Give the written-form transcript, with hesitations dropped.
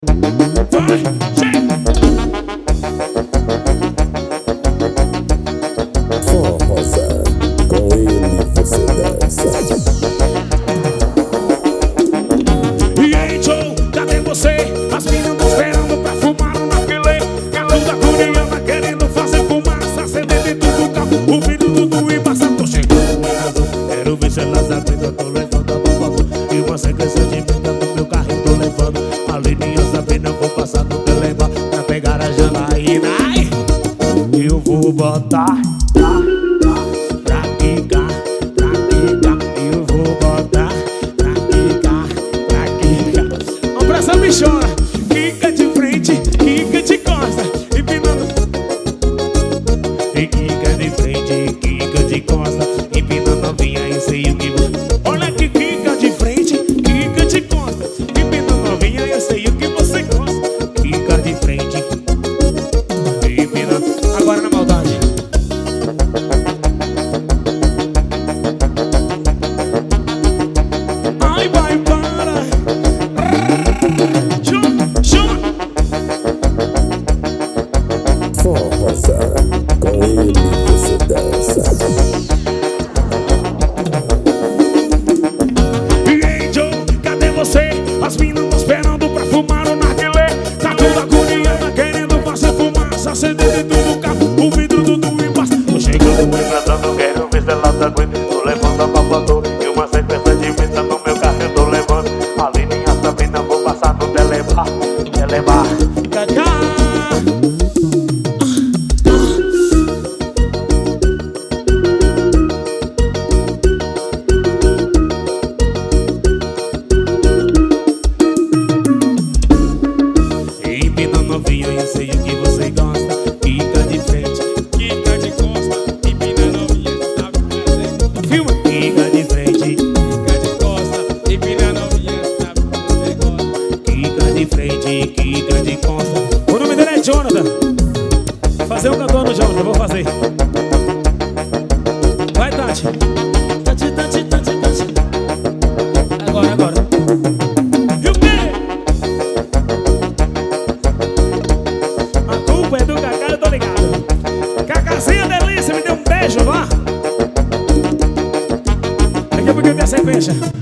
Forrosa, com ele você dança. E aí, Joe, cadê você? As meninas tão esperando pra fumar um narguilé. Galão da coreana querendo fazer fumaça, acender dentro do carro, o vidro tudo embaçado. Tô chegando em casa, quero ver se elas aguentam. Tô levando a babado e uma sequência de menta no meu carrinho tô levando. A linha Sabina, vou passar no telema pra pegar a Janaína. Eu vou botar pra quicar, eu vou botar pra quicar. Vamos pra essa bichona, quica de frente, quica de costa, empinando. E quica de frente, quica de costa, empinando novinha, eu sei o que você. Olha que quica de frente, quica de costa, empinando novinha, eu sei o que você gosta. Quica de frente, empinando. Agora na maldade. Ai, vai, para. Chama. Forrosa, com ele você dança. E aí, Joe, cadê você? As minas tão esperando pra fumar o narguilé. Tá toda agoniada querendo fazer fumaça, acender dentro do carro, o vidro tudo embaixo. Tô chegando engatando, quero ver se ela tá aguentando. Tô levando a babador e uma sequência de menta no meu carro, eu tô levando. A linha Sabina, vou passar no telebar. Cacá. Empina novinha, eu sei o que você gosta. Fica de frente, fica de costa. Empina novinha, sabe fazer. Filma. Fica de frente, fica de costa. Empina novinha, sabe fazer gosta. Fica de frente, fica de costa. O nome dele é Jonathan. Vou fazer um cantor no Jonathan, vou fazer. Vai, Tati. Tati. Agora. E o quê? A culpa é do Cacá, eu tô ligado. Cacazinha delícia, me deu um beijo, vá. Daqui a pouco eu tenho a sequência.